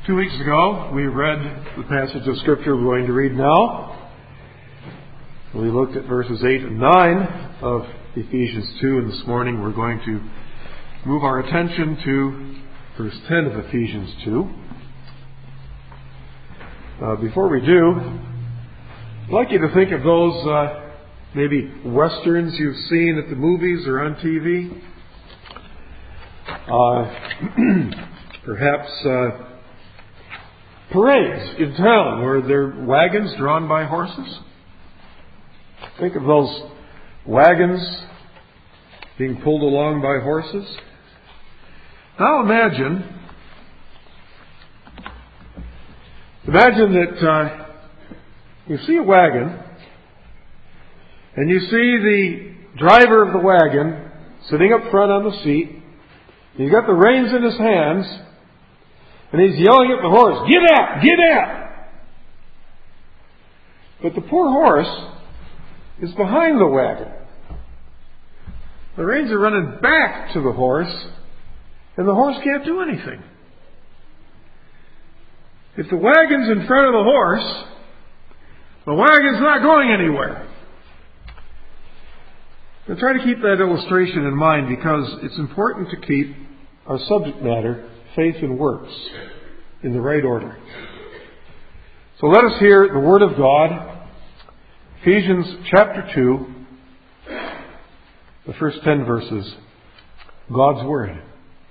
2 weeks ago, we read the passage of Scripture we're going to read now. We looked at verses 8 and 9 of Ephesians 2, and this morning we're going to move our attention to verse 10 of Ephesians 2. Before we do, I'd like you to think of those maybe westerns you've seen at the movies or on TV. Perhaps parades in town where there are wagons drawn by horses. Think of those wagons being pulled along by horses. Now imagine that you see a wagon and you see the driver of the wagon sitting up front on the seat. He's got the reins in his hands and he's yelling at the horse, "Get out! Get out!" But the poor horse is behind the wagon. The reins are running back to the horse and the horse can't do anything. If the wagon's in front of the horse, the wagon's not going anywhere. I'll try to keep that illustration in mind because it's important to keep our subject matter, faith and works, in the right order. So let us hear the Word of God, Ephesians chapter 2, the first 10 verses, God's Word.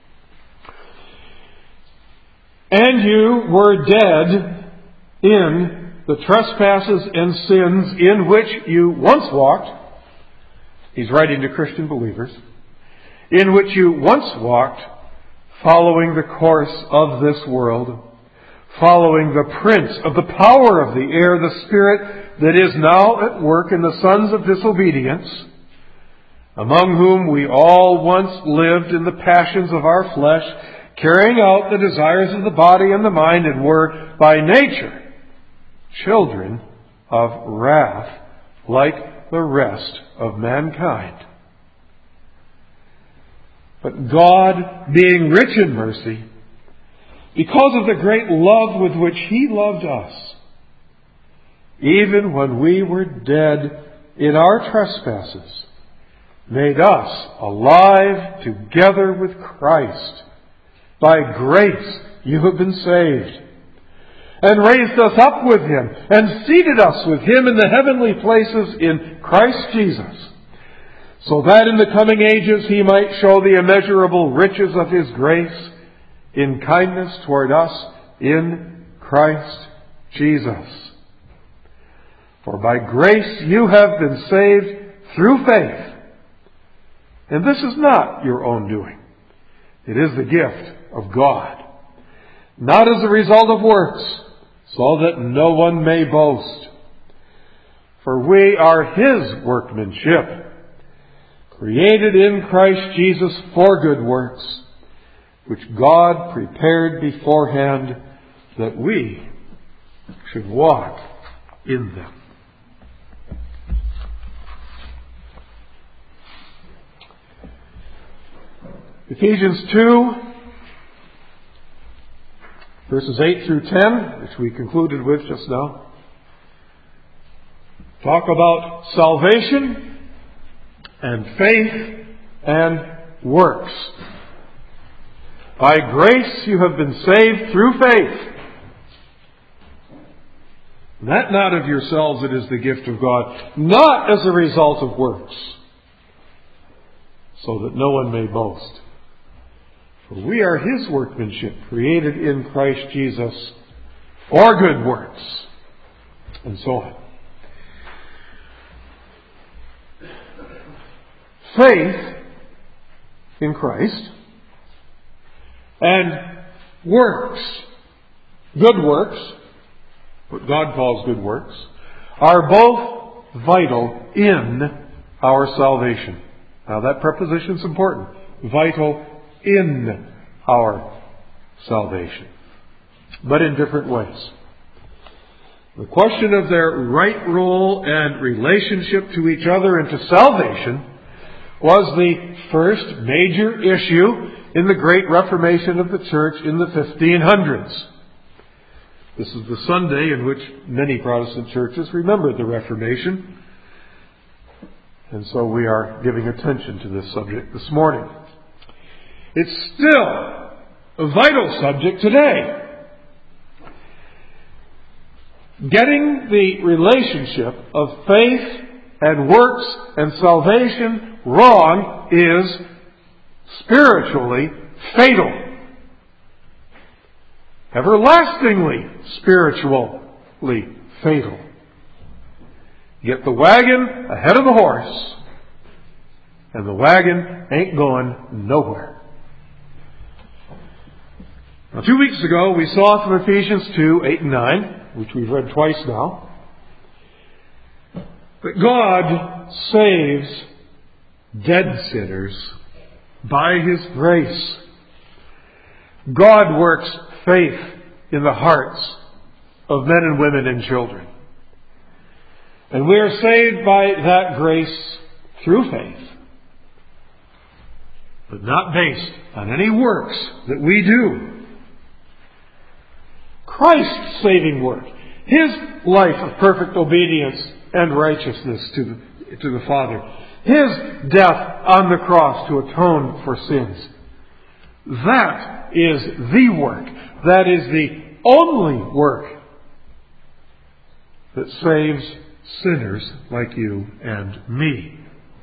And you were dead in the trespasses and sins in which you once walked. He's writing to Christian believers. In which you once walked, following the course of this world, following the prince of the power of the air, the spirit that is now at work in the sons of disobedience, among whom we all once lived in the passions of our flesh, carrying out the desires of the body and the mind, and were by nature children of wrath, like the rest of mankind. But God, being rich in mercy, because of the great love with which He loved us, even when we were dead in our trespasses, made us alive together with Christ. By grace you have been saved, and raised us up with Him, and seated us with Him in the heavenly places in Christ Jesus, so that in the coming ages He might show the immeasurable riches of His grace in kindness toward us in Christ Jesus. For by grace you have been saved through faith, and this is not your own doing. It is the gift of God, not as a result of works, so that no one may boast. For we are His workmanship, created in Christ Jesus for good works, which God prepared beforehand that we should walk in them. Ephesians 2, verses 8 through 10, which we concluded with just now, talk about salvation and faith and works. By grace you have been saved through faith. That not of yourselves, it is the gift of God, not as a result of works, so that no one may boast. For we are His workmanship, created in Christ Jesus for good works, and so on. Faith in Christ and works, good works, what God calls good works, are both vital in our salvation. Now that preposition is important. Vital in our salvation, but in different ways. The question of their right role and relationship to each other and to salvation was the first major issue in the Great Reformation of the Church in the 1500s. This is the Sunday in which many Protestant churches remember the Reformation. And so we are giving attention to this subject this morning. It's still a vital subject today. Getting the relationship of faith and works and salvation wrong is spiritually fatal. Everlastingly spiritually fatal. Get the wagon ahead of the horse, and the wagon ain't going nowhere. Now, 2 weeks ago, we saw from Ephesians 2, 8 and 9, which we've read twice now, that God saves dead sinners by His grace. God works faith in the hearts of men and women and children. And we are saved by that grace through faith, but not based on any works that we do. Christ's saving work, His life of perfect obedience and righteousness to the Father, His death on the cross to atone for sins, that is the work. That is the only work that saves sinners like you and me.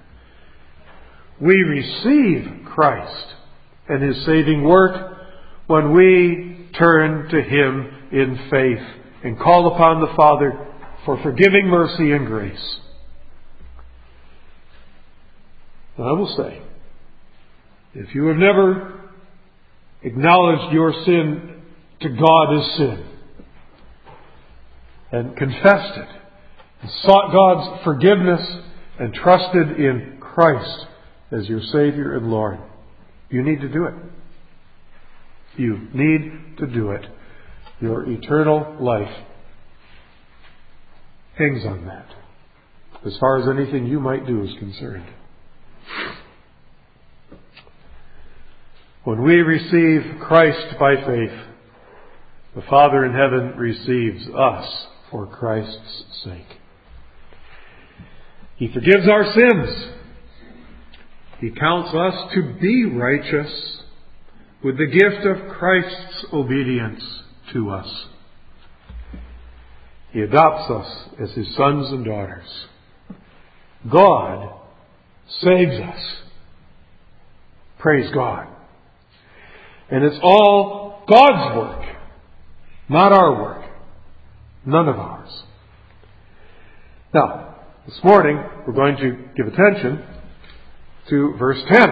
We receive Christ and His saving work when we turn to Him in faith and call upon the Father for forgiving mercy and grace. And I will say, if you have never acknowledged your sin to God as sin and confessed it and sought God's forgiveness and trusted in Christ as your Savior and Lord, you need to do it. You need to do it. Your eternal life hangs on that, as far as anything you might do is concerned. When we receive Christ by faith, the Father in heaven receives us for Christ's sake. He forgives our sins. He counts us to be righteous with the gift of Christ's obedience to us. He adopts us as His sons and daughters. God saves us. Praise God. And it's all God's work, not our work. None of ours. Now, this morning we're going to give attention to verse 10,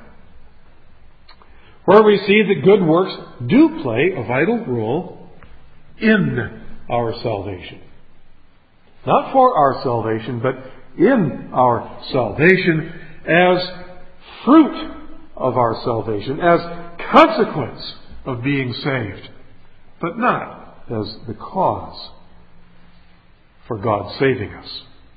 where we see that good works do play a vital role in our salvation. Not for our salvation, but in our salvation, as fruit of our salvation, as consequence of being saved, but not as the cause for God saving us.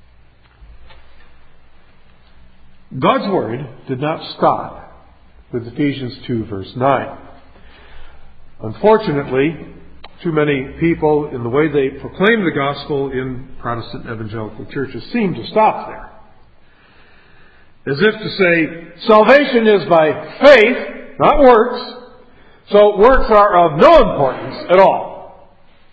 God's Word did not stop with Ephesians 2 verse 9. Unfortunately, too many people, in the way they proclaim the gospel in Protestant evangelical churches, seem to stop there. As if to say, salvation is by faith, not works, so works are of no importance at all.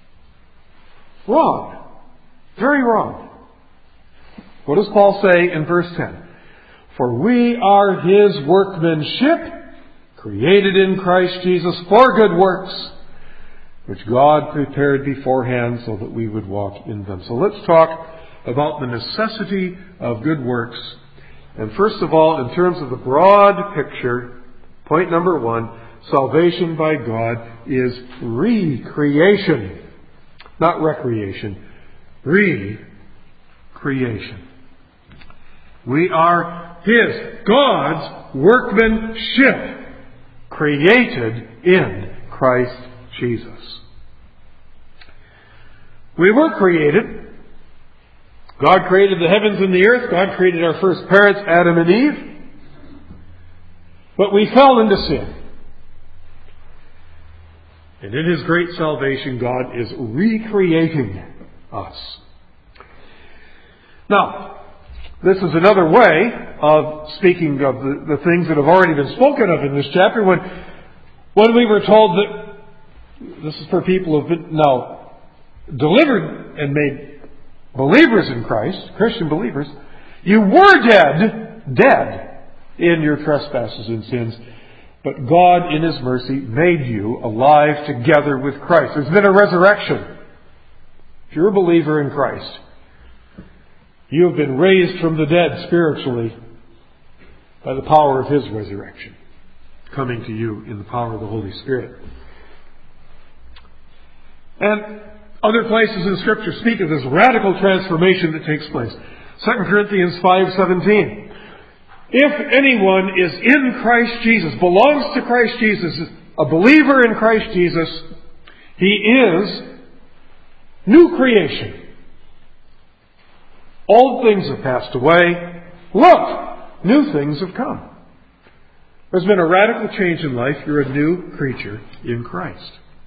Wrong. Very wrong. What does Paul say in verse 10? For we are His workmanship, created in Christ Jesus for good works, which God prepared beforehand so that we would walk in them. So let's talk about the necessity of good works. And first of all, in terms of the broad picture, point number 1, salvation by God is recreation. Not recreation. Recreation. We are His, God's workmanship, created in Christ Jesus. We were created. God created the heavens and the earth. God created our first parents, Adam and Eve. But we fell into sin. And in His great salvation, God is recreating us. Now, this is another way of speaking of the things that have already been spoken of in this chapter. When we were told that this is for people who have been now delivered and made believers in Christ, Christian believers, you were dead in your trespasses and sins, but God in His mercy made you alive together with Christ. There's been a resurrection. If you're a believer in Christ, you have been raised from the dead spiritually by the power of His resurrection, coming to you in the power of the Holy Spirit. And other places in Scripture speak of this radical transformation that takes place. 2 Corinthians 5:17. If anyone is in Christ Jesus, belongs to Christ Jesus, a believer in Christ Jesus, he is new creation. Old things have passed away. Look, new things have come. There's been a radical change in life. You're a new creature in Christ.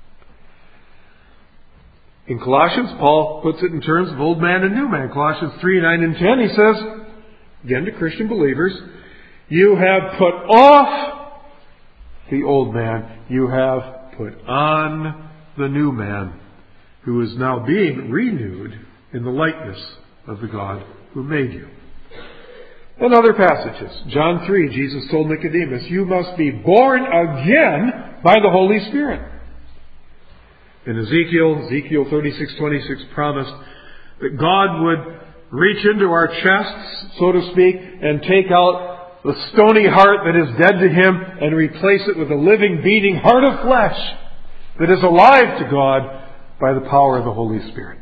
In Colossians, Paul puts it in terms of old man and new man. Colossians 3:9 and 10, he says, again to Christian believers, you have put off the old man. You have put on the new man, who is now being renewed in the likeness of the God who made you. And other passages. John 3, Jesus told Nicodemus, you must be born again by the Holy Spirit. In Ezekiel 36:26 promised that God would reach into our chests, so to speak, and take out the stony heart that is dead to Him and replace it with a living, beating heart of flesh that is alive to God by the power of the Holy Spirit.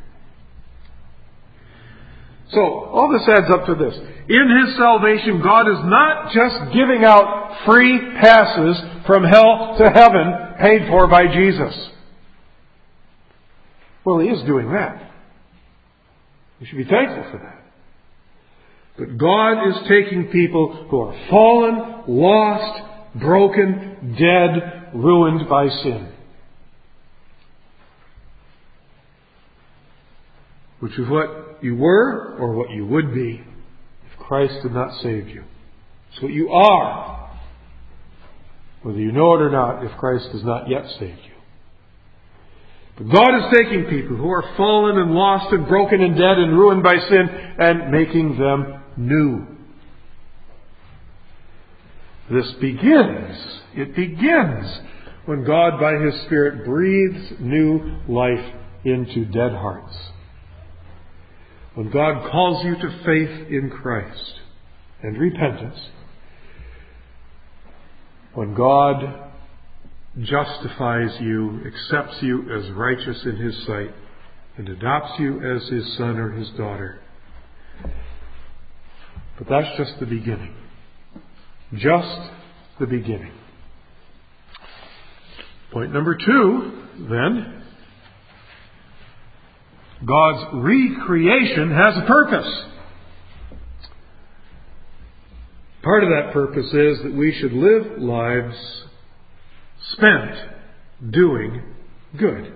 So, all this adds up to this. In His salvation, God is not just giving out free passes from hell to heaven paid for by Jesus. Well, He is doing that. We should be thankful for that. But God is taking people who are fallen, lost, broken, dead, ruined by sin, which is what you were or what you would be if Christ did not save you. It's what you are, whether you know it or not, if Christ has not yet saved you. But God is taking people who are fallen and lost and broken and dead and ruined by sin and making them new. It begins when God by His Spirit breathes new life into dead hearts. When God calls you to faith in Christ and repentance. When God justifies you, accepts you as righteous in His sight, and adopts you as His son or His daughter. But that's just the beginning. Just the beginning. Point number 2, then. God's recreation has a purpose. Part of that purpose is that we should live lives spent doing good.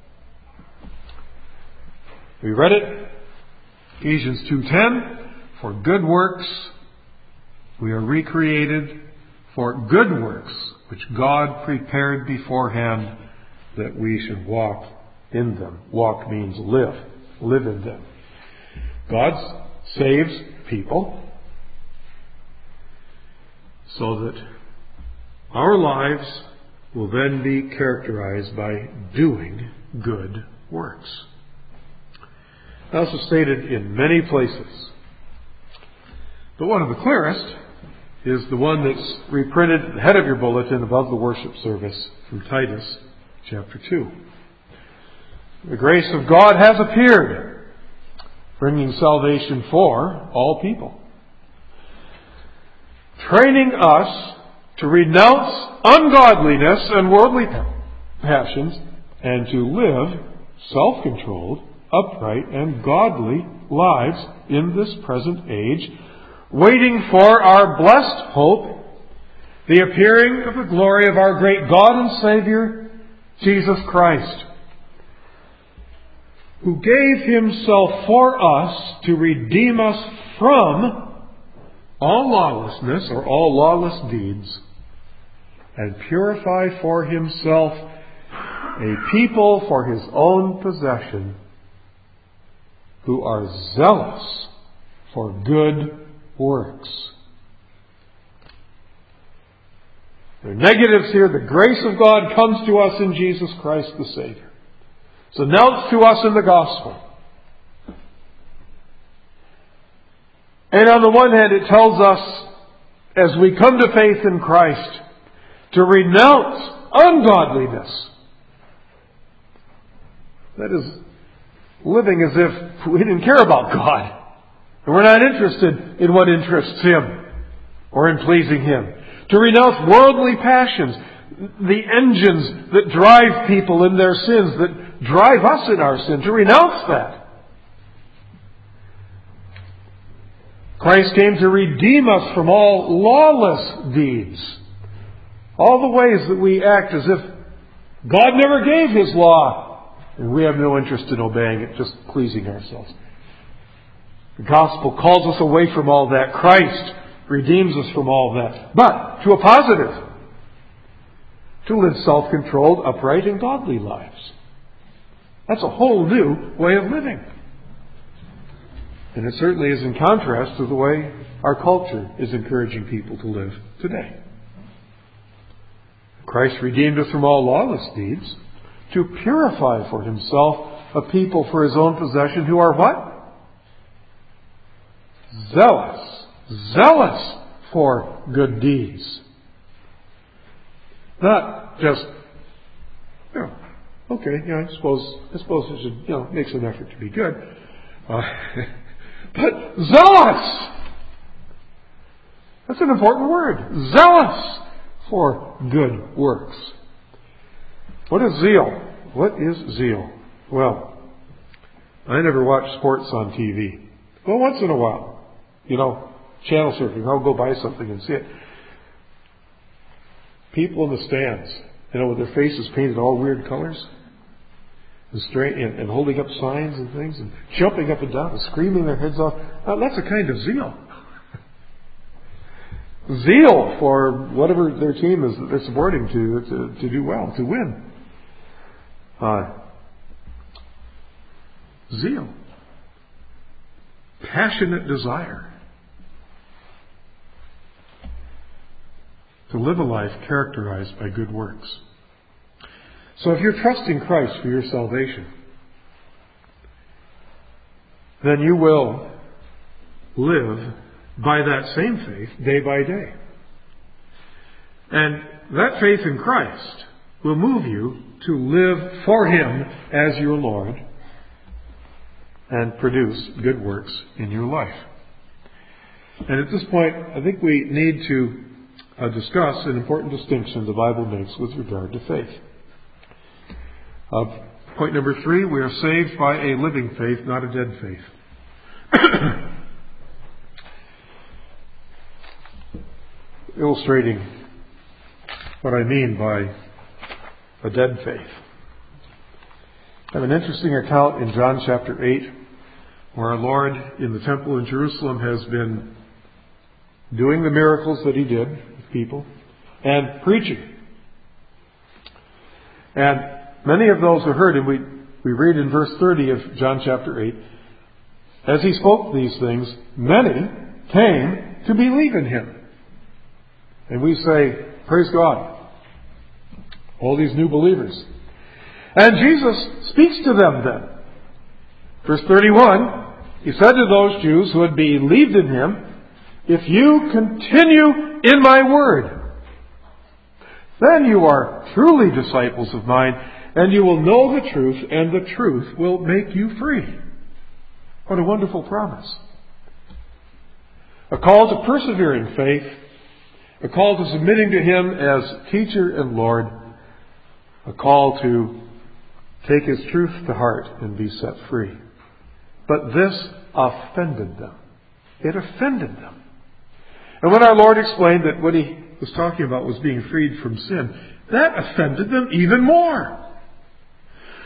We read it, Ephesians 2:10, for good works we are recreated for good works which God prepared beforehand that we should walk in them. Walk means live in them. God saves people so that our lives will then be characterized by doing good works. Also stated in many places. But one of the clearest is the one that's reprinted at the head of your bulletin above the worship service from Titus chapter 2. The grace of God has appeared, bringing salvation for all people, training us to renounce ungodliness and worldly passions and to live self-controlled, upright, and godly lives in this present age, waiting for our blessed hope, the appearing of the glory of our great God and Savior, Jesus Christ, who gave himself for us to redeem us from all lawlessness or all lawless deeds, and purify for himself a people for his own possession, who are zealous for good works. There are negatives here. The grace of God comes to us in Jesus Christ the Savior. It's announced to us in the gospel. And on the one hand, it tells us, as we come to faith in Christ, to renounce ungodliness. That is, living as if we didn't care about God. And we're not interested in what interests Him or in pleasing Him. To renounce worldly passions, the engines that drive people in their sins, that drive us in our sin. To renounce that. Christ came to redeem us from all lawless deeds. All the ways that we act as if God never gave His law, and we have no interest in obeying it, just pleasing ourselves. The gospel calls us away from all that. Christ redeems us from all that. But to a positive. To live self-controlled, upright, and godly lives. That's a whole new way of living. And it certainly is in contrast to the way our culture is encouraging people to live today. Christ redeemed us from all lawless deeds to purify for Himself a people for His own possession who are what? Zealous. Zealous for good deeds. Not just, I suppose I should, make some effort to be good. But zealous! That's an important word. Zealous for good works. What is zeal? What is zeal? Well, I never watch sports on TV. Well, once in a while. Channel surfing. I'll go buy something and see it. People in the stands, with their faces painted all weird colors. And holding up signs and things, and jumping up and down and screaming their heads off. Now, that's a kind of zeal. Zeal for whatever their team is that they're supporting to do well, to win. Zeal. Passionate desire. To live a life characterized by good works. So if you're trusting Christ for your salvation, then you will live by that same faith day by day. And that faith in Christ will move you to live for Him as your Lord and produce good works in your life. And at this point, I think we need to discuss an important distinction the Bible makes with regard to faith. Point number 3, we are saved by a living faith, not a dead faith. Illustrating what I mean by a dead faith. I have an interesting account in John chapter 8, where our Lord in the temple in Jerusalem has been doing the miracles that He did with people and preaching. And many of those who heard Him, we read in verse 30 of John chapter 8, as He spoke these things, many came to believe in Him. And we say, praise God, all these new believers. And Jesus speaks to them then. Verse 31, He said to those Jews who had believed in Him, if you continue in my word, then you are truly disciples of mine, and you will know the truth, and the truth will make you free. What a wonderful promise. A call to persevering faith, a call to submitting to Him as teacher and Lord, a call to take His truth to heart and be set free. But this offended them. It offended them. And when our Lord explained that what He was talking about was being freed from sin, that offended them even more.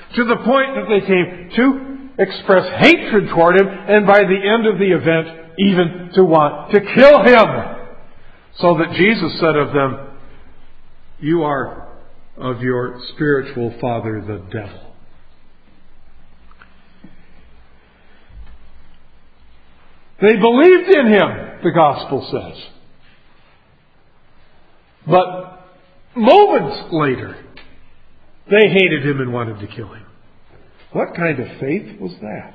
to the point that they came to express hatred toward him, and by the end of the event, even to want to kill him. So that Jesus said of them, "You are of your spiritual father, the devil." They believed in him, the gospel says. But moments later, they hated him and wanted to kill him. What kind of faith was that?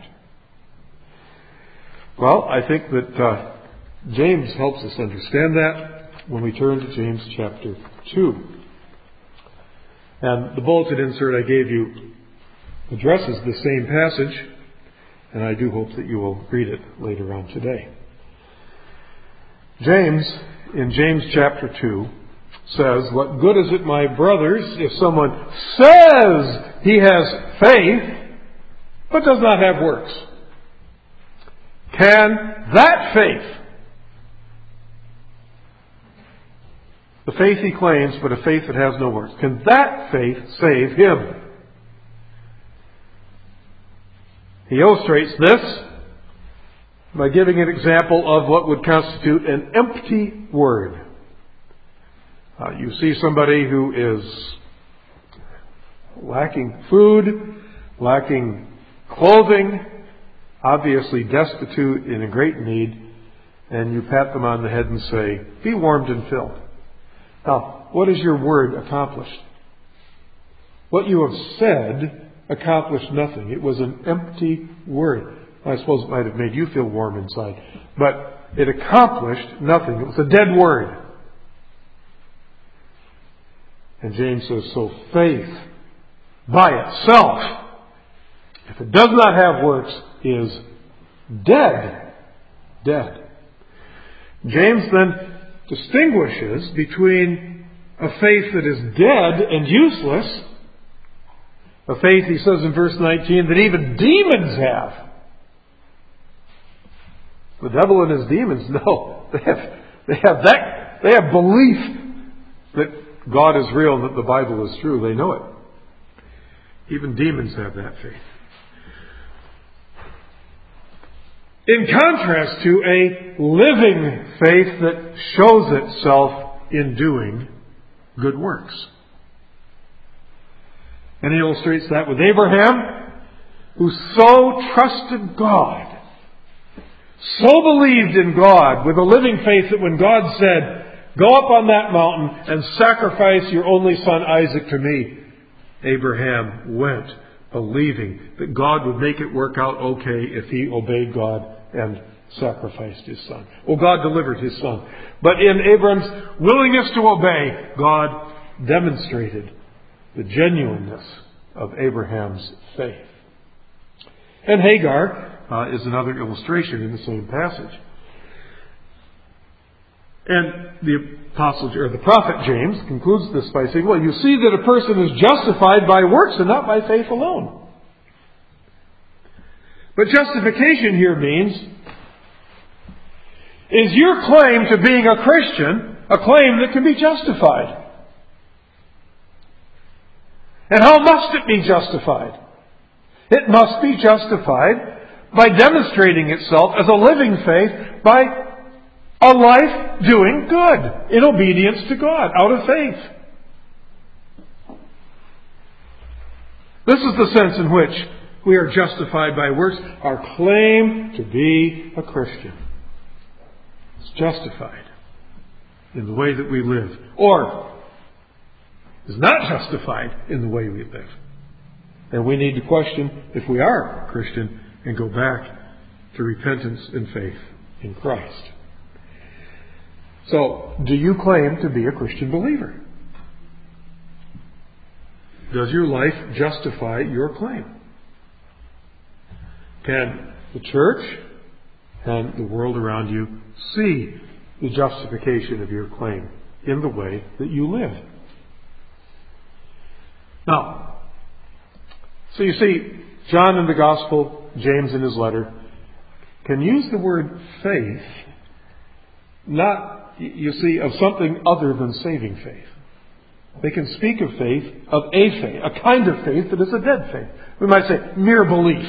Well, I think that James helps us understand that when we turn to James chapter 2. And the bulletin insert I gave you addresses the same passage, and I do hope that you will read it later on today. James, in James chapter 2, says, "What good is it, my brothers, if someone says he has faith, but does not have works? Can that faith," the faith he claims, but a faith that has no works, "can that faith save him?" He illustrates this by giving an example of what would constitute an empty word. You see somebody who is lacking food, lacking clothing, obviously destitute, in a great need, and you pat them on the head and say, "Be warmed and filled." Now, what has your word accomplished? What you have said accomplished nothing. It was an empty word. I suppose it might have made you feel warm inside, but it accomplished nothing. It was a dead word. And James says, so faith by itself, if it does not have works, is dead. Dead. James then distinguishes between a faith that is dead and useless, a faith, he says in verse 19, that even demons have. The devil and his demons, no, they have belief that God is real and that the Bible is true. They know it. Even demons have that faith. In contrast to a living faith that shows itself in doing good works. And he illustrates that with Abraham, who so trusted God, so believed in God with a living faith that when God said, "Go up on that mountain and sacrifice your only son Isaac to me," Abraham went, believing that God would make it work out okay if he obeyed God and sacrificed his son. Well, God delivered his son. But in Abraham's willingness to obey, God demonstrated the genuineness of Abraham's faith. And Hagar is another illustration in the same passage. And the prophet James concludes this by saying, well, you see that a person is justified by works and not by faith alone. But justification here means, is your claim to being a Christian a claim that can be justified? And how must it be justified? It must be justified by demonstrating itself as a living faith by a life doing good in obedience to God, out of faith. This is the sense in which we are justified by works. Our claim to be a Christian is justified in the way that we live, or is not justified in the way we live. And we need to question if we are a Christian and go back to repentance and faith in Christ. So, do you claim to be a Christian believer? Does your life justify your claim? Can the church and the world around you see the justification of your claim in the way that you live? Now, so you see, John in the Gospel, James in his letter, can use the word faith, not, you see, of something other than saving faith. They can speak of faith, of a faith, a kind of faith that is a dead faith. We might say mere belief.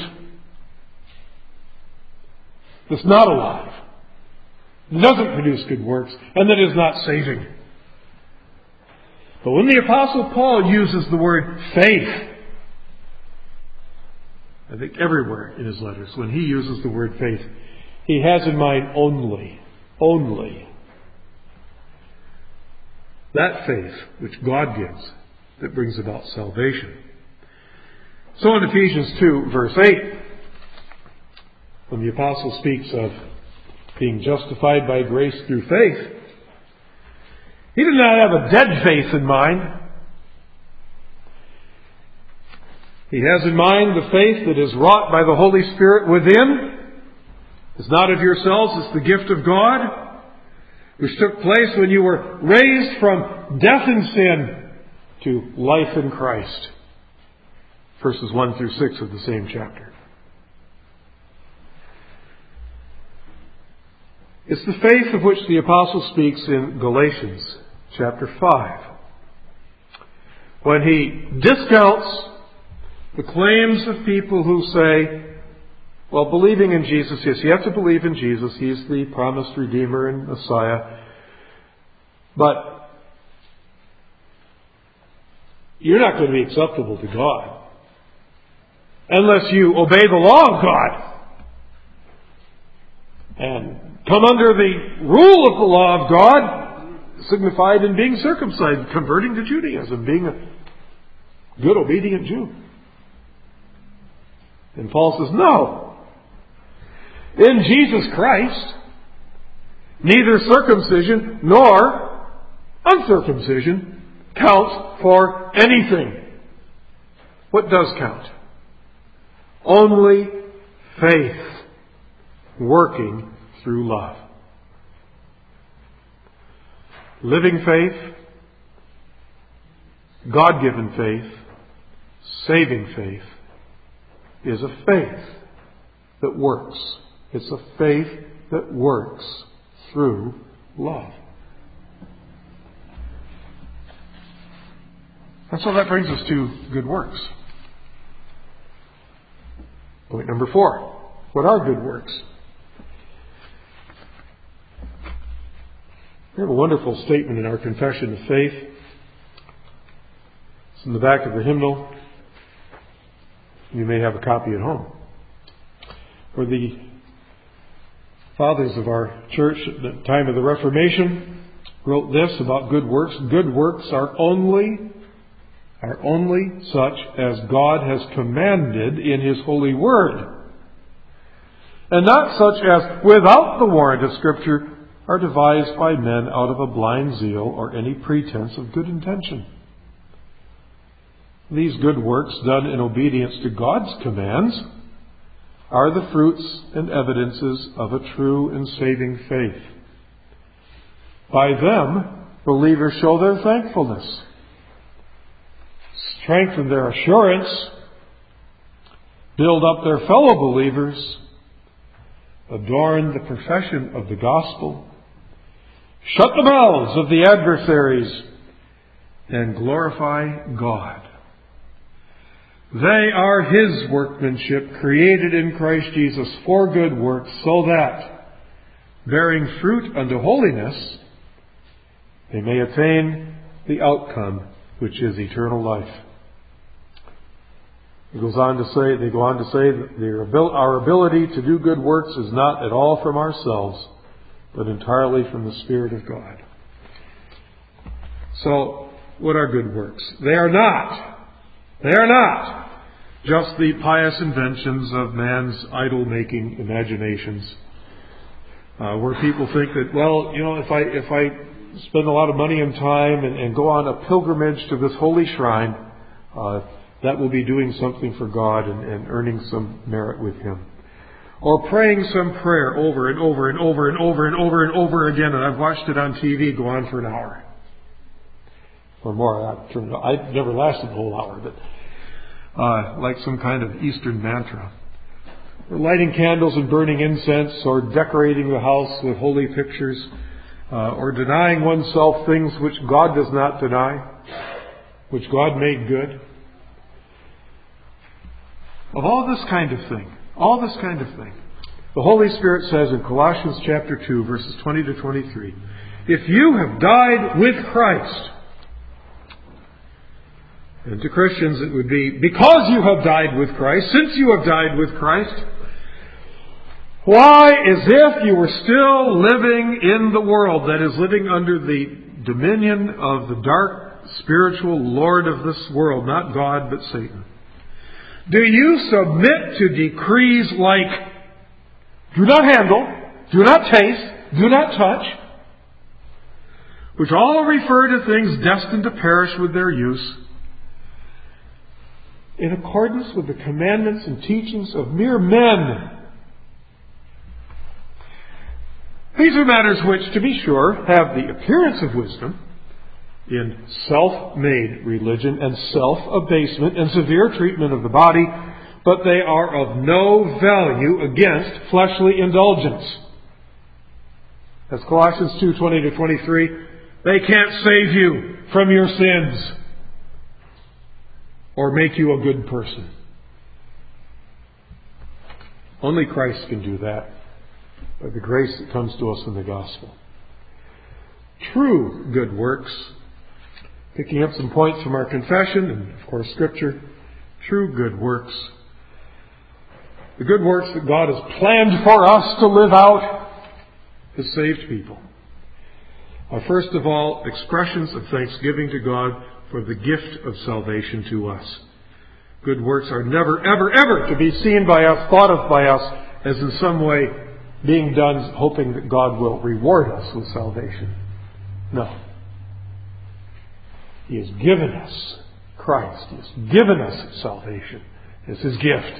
That's not alive. It doesn't produce good works, and that is not saving. But when the Apostle Paul uses the word faith, I think everywhere in his letters, when he uses the word faith, he has in mind only that faith which God gives that brings about salvation. So in Ephesians 2, verse 8, when the Apostle speaks of being justified by grace through faith, he did not have a dead faith in mind. He has in mind the faith that is wrought by the Holy Spirit within. It's not of yourselves, it's the gift of God, which took place when you were raised from death and sin to life in Christ. Verses 1 through 6 of the same chapter. It's the faith of which the Apostle speaks in Galatians chapter 5, when he discounts the claims of people who say, well, believing in Jesus, yes, you have to believe in Jesus. He's the promised Redeemer and Messiah. But you're not going to be acceptable to God unless you obey the law of God and come under the rule of the law of God, signified in being circumcised, converting to Judaism, being a good, obedient Jew. And Paul says, no. In Jesus Christ, neither circumcision nor uncircumcision count for anything. What does count? Only faith working through love. Living faith, God-given faith, saving faith, is a faith that works. It's a faith that works through love. And so that brings us to good works. Point number 4. What are good works? We have a wonderful statement in our Confession of Faith. It's in the back of the hymnal. You may have a copy at home. Where the fathers of our church at the time of the Reformation wrote this about good works. Good works are only such as God has commanded in His holy word, and not such as, without the warrant of Scripture, are devised by men out of a blind zeal or any pretense of good intention. These good works, done in obedience to God's commands, are the fruits and evidences of a true and saving faith. By them, believers show their thankfulness, strengthen their assurance, build up their fellow believers, adorn the profession of the gospel, shut the mouths of the adversaries, and glorify God. They are His workmanship, created in Christ Jesus for good works, so that, bearing fruit unto holiness, they may attain the outcome which is eternal life. They go on to say that our ability to do good works is not at all from ourselves, but entirely from the Spirit of God. So, what are good works? They are not just the pious inventions of man's idol-making imaginations, where people think that, well, if I spend a lot of money and time and go on a pilgrimage to this holy shrine, that will be doing something for God and earning some merit with Him. Or praying some prayer over and over and over and over and over and over again, and I've watched it on TV go on for an hour. Or more. I never lasted the whole hour, but like some kind of Eastern mantra. Or lighting candles and burning incense, or decorating the house with holy pictures, or denying oneself things which God does not deny. which God made good. Of all this kind of thing, the Holy Spirit says in Colossians chapter 2, verses 20 to 23, if you have died with Christ, and to Christians it would be, because you have died with Christ, since you have died with Christ, why, as if you were still living in the world, that is, living under the dominion of the dark spiritual lord of this world, not God, but Satan, do you submit to decrees like, do not handle, do not taste, do not touch, which all refer to things destined to perish with their use, in accordance with the commandments and teachings of mere men? These are matters which, to be sure, have the appearance of wisdom in self-made religion and self-abasement and severe treatment of the body, but they are of no value against fleshly indulgence. As Colossians 2:20 to 23, they can't save you from your sins or make you a good person. Only Christ can do that, by the grace that comes to us in the gospel. True good works, picking up some points from our confession and, of course, Scripture, true good works, the good works that God has planned for us to live out as saved people, are first of all expressions of thanksgiving to God for the gift of salvation to us. Good works are never, ever, ever to be seen by us, thought of by us, as in some way being done hoping that God will reward us with salvation. No. He has given us Christ. He has given us salvation as His gift.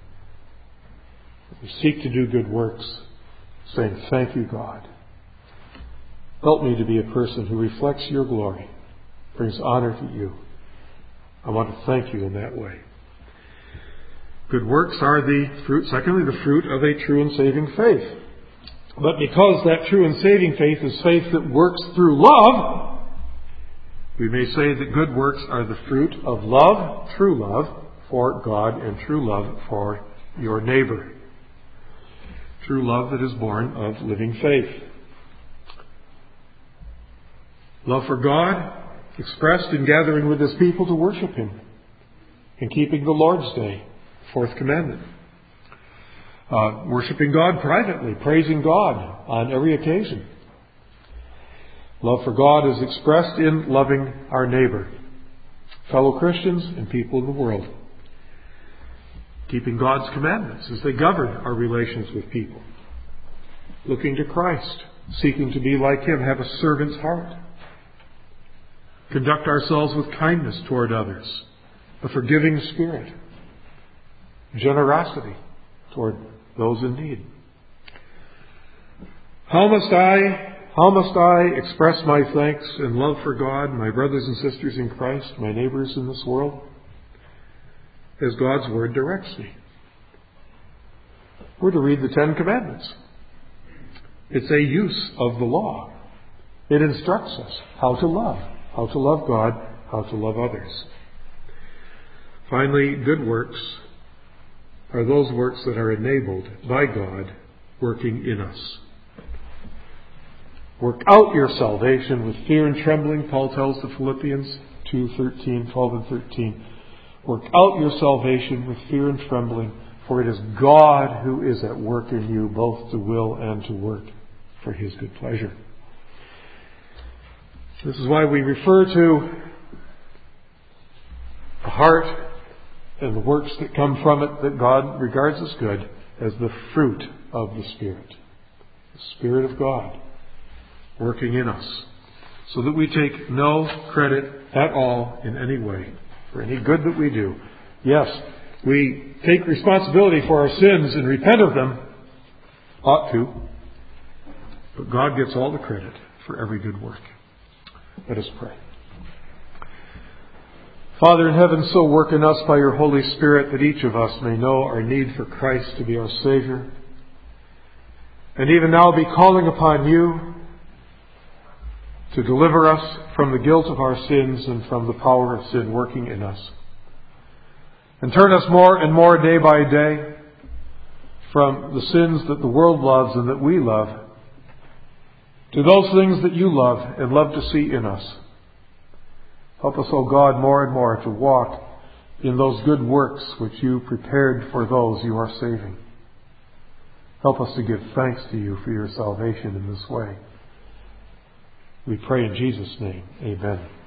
We seek to do good works, saying, thank you, God. Help me to be a person who reflects your glory, brings honor to you. I want to thank you in that way. Good works are the fruit, secondly, the fruit of a true and saving faith. But because that true and saving faith is faith that works through love, we may say that good works are the fruit of love, true love for God and true love for your neighbor. True love that is born of living faith. Love for God expressed in gathering with His people to worship Him, in keeping the Lord's Day, fourth commandment. Worshipping God privately, praising God on every occasion. Love for God is expressed in loving our neighbor, fellow Christians and people in the world. Keeping God's commandments as they govern our relations with people. Looking to Christ, seeking to be like Him, have a servant's heart. Conduct ourselves with kindness toward others, a forgiving spirit, generosity toward those in need. How must I express my thanks and love for God, my brothers and sisters in Christ, my neighbors in this world? As God's Word directs me. We're to read the Ten Commandments. It's a use of the law. It instructs us how to love God, how to love others. Finally, good works are those works that are enabled by God working in us. Work out your salvation with fear and trembling, Paul tells the Philippians 2:13, 12 and 13. Work out your salvation with fear and trembling, for it is God who is at work in you, both to will and to work for His good pleasure. This is why we refer to the heart and the works that come from it that God regards as good as the fruit of the Spirit. The Spirit of God working in us, so that we take no credit at all in any way for any good that we do. Yes, we take responsibility for our sins and repent of them, ought to, but God gets all the credit for every good work. Let us pray. Father in heaven, so work in us by your Holy Spirit that each of us may know our need for Christ to be our Savior, and even now be calling upon you to deliver us from the guilt of our sins and from the power of sin working in us. And turn us more and more day by day from the sins that the world loves and that we love to those things that you love and love to see in us. Help us, O God, more and more to walk in those good works which you prepared for those you are saving. Help us to give thanks to you for your salvation in this way. We pray in Jesus' name. Amen.